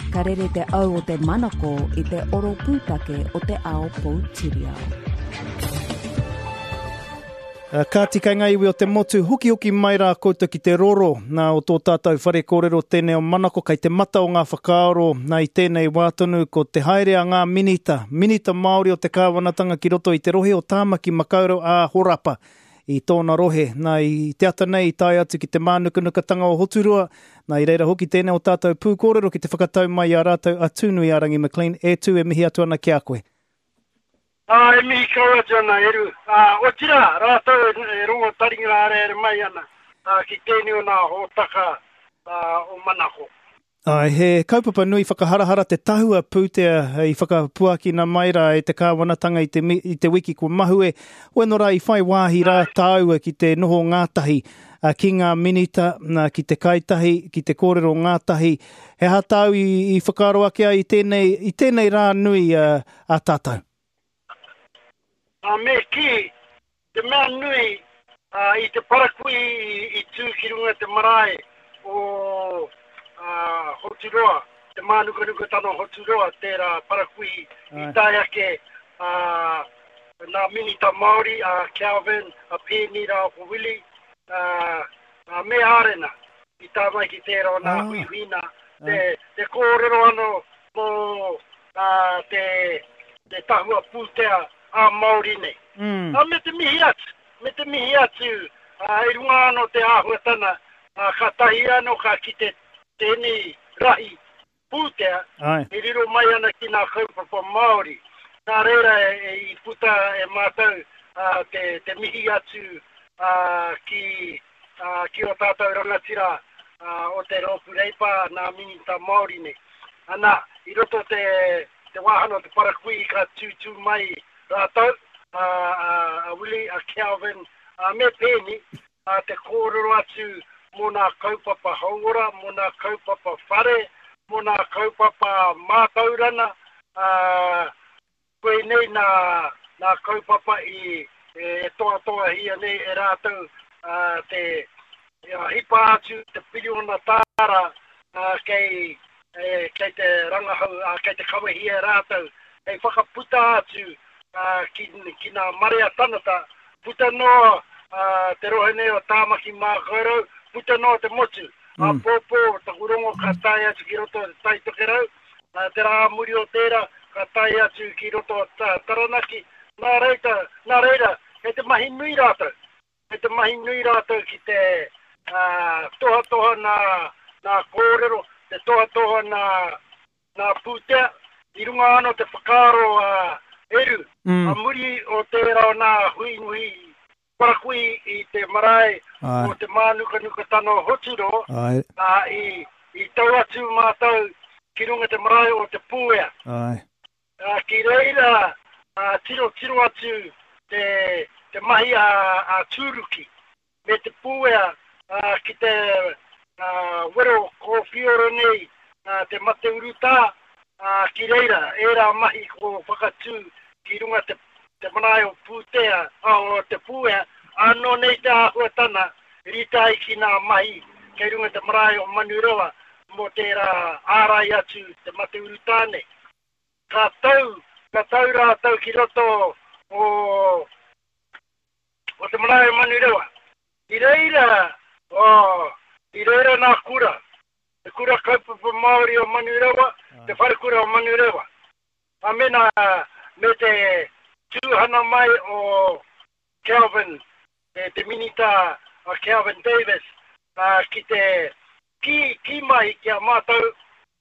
Ka rere te au o te manako i te oro pūtake o te ao Poutirihau. Ka tika ngai iwi o te motu huki mai rā koutou ki te roro nā o tō tātou whare kōrero tēnei o manako kai te mata o ngā whakaaro nā i tēnei wātonu ko te haere a ngā minita Māori o te kāwanatanga ki roto i te rohe o Tāmaki Makaurau a Horapa i tōna rohe nā i te ata nei i tai atu ki te mānukanukatanga o Hoturua nā i reira hoki tēnei o tātou pū kōrero ki te whakatau mai a rātou atūnui a Rangi McLean e tū e mihi atu ana ki a koe. E mihi kaua tōna eru. O tira, rātou e rongo taringa are mai ana ki tēnei o nā hōtaka o manako. He kaupapa nui whakaharahara te tahua pūtea i whakapuakina mai rā e te kāwanatanga i te wiki ko mahue. Weno rā i whai wāhi rā tāua ki te noho ngātahi ki ngā minita, ki te kaitahi, ki te kōrero ngātahi. He hātau i whakaaro ake ai i tēnei rā nui a tātou. Me ki, te mea nui i te parakui i tūkirunga te marae o Hoturoa, te mānukanuka tano Hoturoa, tērā parakui i tai ake nā minita Māori, Calvin, Pēnira, Willi, me arena i tā mai ki tērā o nā huihuina, te kōrero ano mo te tahua pūtea a Māori nei. Me te mihi atu, i runga ano te āhuatana, ka tahi ano ka ki tēnei rahi pūtea, i riro mai ana ki nā kaupapa Māori. Nā reira i puta e mātou te mihi atu ki o tātou rangatira o te Ropu Reipa nā minita Māori nei. Ana, i roto te wāhano te parakui ka tūtū mai rātou, Willi, Calvin, me pēni, te kōrero atu mō nā kaupapa haungora, mō nā kaupapa whare, mō nā kaupapa mātaurana, koe nei nā kaupapa i toa hia nei e rātou te hipa atu, te piriona tāra kei te rangahau, kei te kawahia rātou, kei whakaputa atu, ki nā marea tanata, puta noa te rohene o Tāmaki Makaurau, puta noa te motu, pōpō, ta urongo ka tai atu ki roto o tai tokerau, te rā muri o tērā, ka tai atu ki roto o Taranaki, nā reira, e te mahi nui rātou, ki te toha nā kōrero, te toha nā pūtea, i runga ano te whakaaro eru, a muri o tērā o nā hui parakui i te marae o te mānukanuka tano Hoturo, i tau atu mātou ki runga te marae o te pūea. Ki reira, tiro atu te mahi a Tūruki, me te pūea ki te wero kōwhiora nei, te mate uruta, ki reira, era mahi ko whakatū ki runga te manae o pūtea, o te pūea, anō nei te āhuatana, ritai ki nā mahi, kei runga te manae o Manurewa, mo tērā ārai atu te mate urutāne. Ka tau rātau ki roto o te manae o Manurewa. I reira nā kura. Te kura kaupapa Māori o Manurewa, te wharekura o Manurewa. Amena me te tūhana mai o Calvin, te minita Calvin Davis, ki te ki mai ki a mātou,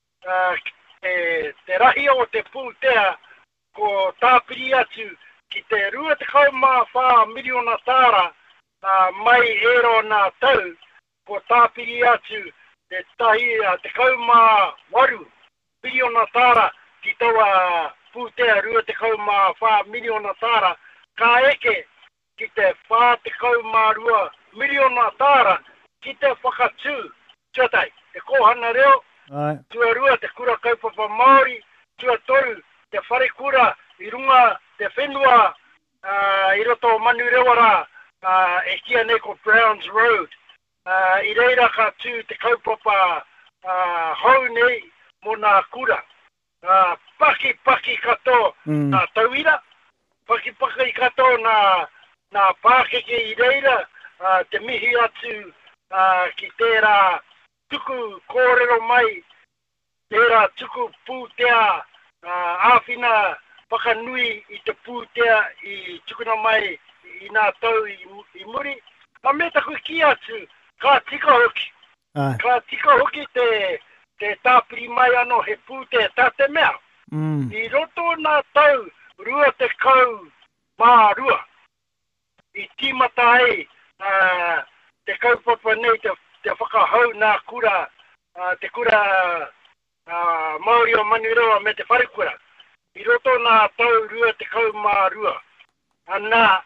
te rahi o te pūtea ko tāpiri atu ki te 24 miliona tāra mai ero nā tau ko tāpiri atu te tahi te 8 miliona tāra ki taua pūtea 24 miliona tāra ka eke ki te 42 miliona tāra ki te whakatū tuatai, te kohana reo, tua rua te kura kaupapa Māori, tua toru te wharekura i runga te whenua i roto o Manurewara e kia nei ko Browns Road. I reira ka tū te kaupapa hau nei mo nā kura. Paki kato nā tauira. Paki kato nā pākeke I reira te mihi atu ki tērā tuku kōrero mai, tērā tuku pūtea āwhina whakanui I te pūtea I tukuna mai I nā tau I muri. A me taku ki atu, ka tika hoki. Ka tika hoki te tāpiri mai ano he pūtea tā te mea. I roto nā tau rua te kau mā rua. I tīmata ai te kaupapa nei te whakahau nā kura, te kura Māori o Manurewa me te wharekura. I roto nā tau rua te kau mā rua. Anā,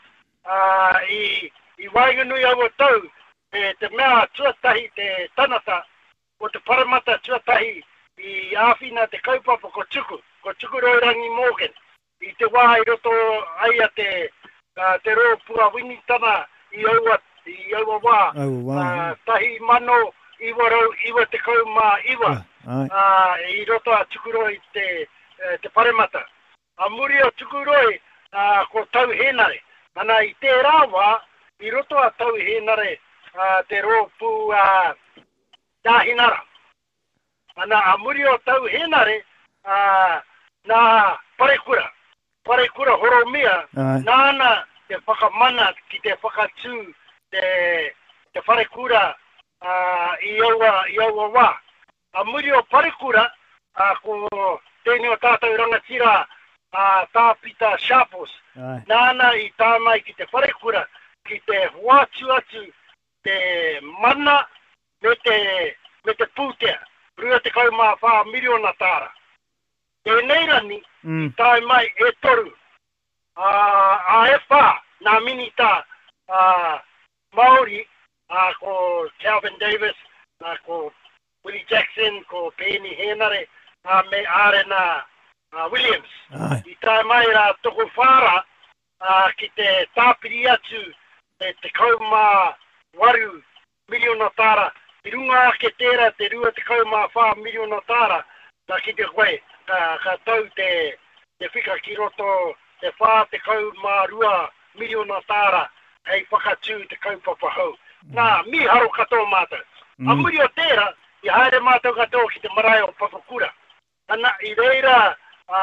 I waiganui au tau, te mea tuatahi te tanata, o te paramata tuatahi I āwhina te kaupapa ko tuku roirangi Morgan. I te wā I roto aia te rōpua winitana I aua wā. Tahi mano iwa te kau mā iwa. I roto a tukuroi te paramata. A muri o tukuroi ko tau henare. Ana I te rāwa, I roto a tau henare te rōpu tāhinara. Ana a muri o tau henare nā parekura horomia, nāna te whakamana ki te whakatū te parekura I aua wā. A muri o parekura ko tēne o tātou rangatira tāpita Sharpos. Nāna I tāmai ki te parekura ki te huatu atu te mana me te pūtea. Rua te kau mā whā miliona tāra. Tēnei rani, tai mai toru. A whā, nā minita Māori, ko Calvin Davis, ko Willie Jackson, ko Penny Henare, me Arena Williams. I tai mai rā toko whāra ki te tāpiri atu te kau mā waru miliona tāra. I runga ake tērā te rua te kau mā whā miliona tāra, tā ki te koe, ka tau te whika ki roto te whā te kau mā rua miliona tāra, hei whakatū te kaupapa hau. Nā, mi haro katoa mātou. A muri o tērā, I haere mātou katoa ki te marae o Papakura. Ana, I reira,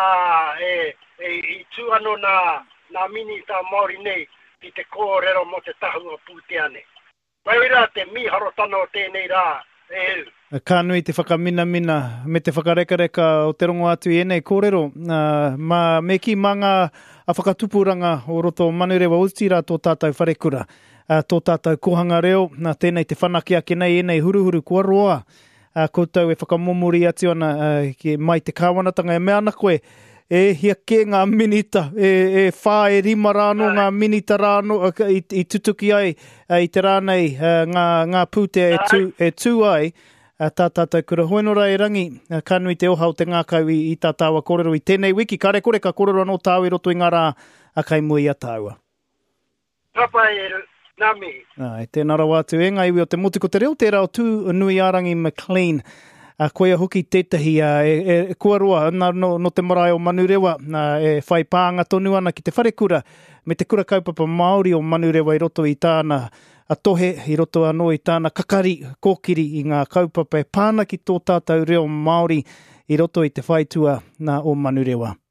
I tūano nā mini tā Māori nei, ki te kōrero mo te tahua pūteane. Waira te miharo tano tēnei rā, Ka nui te whakamina me te whakareka o te rongo atu I enei kōrero. Me ki manga a whakatupuranga o roto Manurewa Utira tō tātou wharekura. Tō tātou kohanga reo, tēnei te whanaki ake nei enei huruhuru kua roa. Koutou whakamomori atu ana mai te kāwanatanga e mea ana koe. Hia ke ngā minita, whā rima rāno, ngā minita rāno, I tutuki ai, I te rānei, ngā pūtea tū ai, tā tātou kura hoenora rangi, ka nui te oha o te ngākau I tā tāua kōrero I tēnei wiki, ka rekore ka kōrero anō tāu I roto I ngā rā, a kai mui a tāua. Tapa nā mihi. Tēnā rau atu e ngai o te motuko te reo, tērā o tū nui arangi McLean. Koea hoki tētahi kua roa no te marae o Manurewa whai pāanga tonu ana ki te wharekura me te kura kaupapa Māori o Manurewa I roto I tāna tohe, I roto anō I tāna kakari kōkiri I ngā kaupapa pāna ki tō tātou reo Māori I roto I te whaitua o Manurewa.